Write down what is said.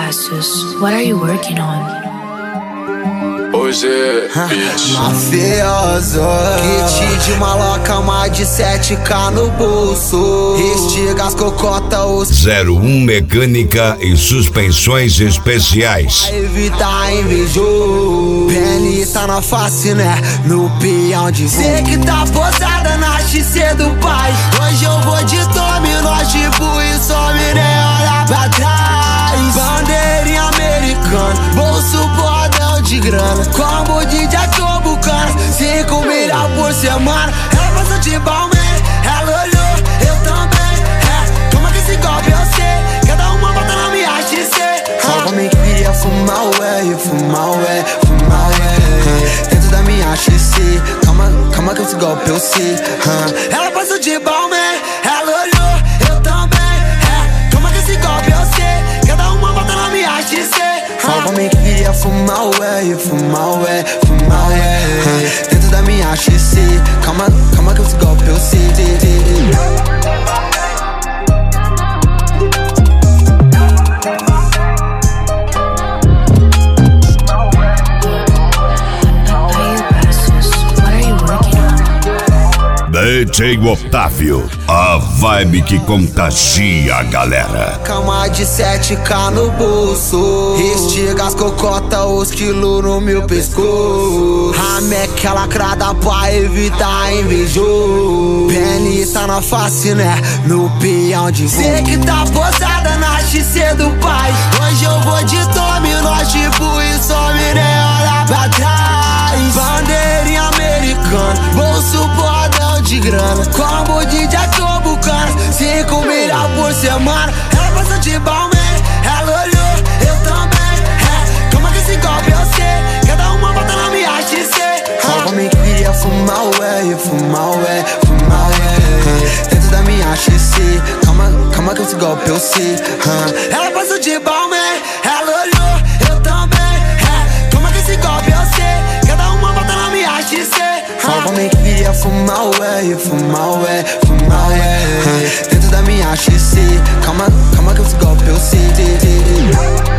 Passos, what are you working on? Hoje é mafioso, kit de maloca, mais de 7K no bolso. Estiga as cocota, os 01 Mecânica e Suspensões Especiais. pra evitar invejoso. PN tá na face, né? No peão de cê que tá posada na XC do pai. Hoje eu vou de tome, nós tipo e some, né? Olha pra trás. Bandeirinha americana, bolso bordão de grana, combo de Jacobucana, 5 milha por semana. Ela passou de Balmain, ela olhou, eu também. Como é que esse golpe eu sei? Cada uma bota na minha XC. Só me queria fumar ué, fumar ué, fumar ué. Dentro da minha XC, calma que esse golpe eu sei. Ela passou de Balmain, ela olhou, eu também. Como é que esse golpe eu sei? Cada uma bota na minha XC. Só me queria fumar ué, fumar ué, fumar ué. Dentro da minha XC, calma que esse golpe eu sei. DJ Otávio, a vibe que contagia a galera. Mais de 7K no bolso. Estiga as cocota, os quilos no meu pescoço. A meca lacrada pra evitar invejoso. PN tá na face, né? No peão de cê que tá posada na XC do pai. Hoje eu vou de tome, nós tipo e some, né? Olha pra trás. Bandeirinha americana, bolso bordão de grana, combo de Jacobucana, 5 milha por semana. Ela passou de Balmain, ela olhou, eu também. Como é que esse golpe eu sei? Cada uma bota na minha XC. Só me queria fumar ué, fumar ué, fumar ué. Dentro da minha XC, calma que esse golpe eu sei. Ela passou de Balmain, ela olhou, eu também. Como é que esse golpe eu sei? Cada uma bota na minha XC. Só me queria fumar ué, fumar ué, fumar ué. Dentro da minha XC, calma que esse golpe eu sei.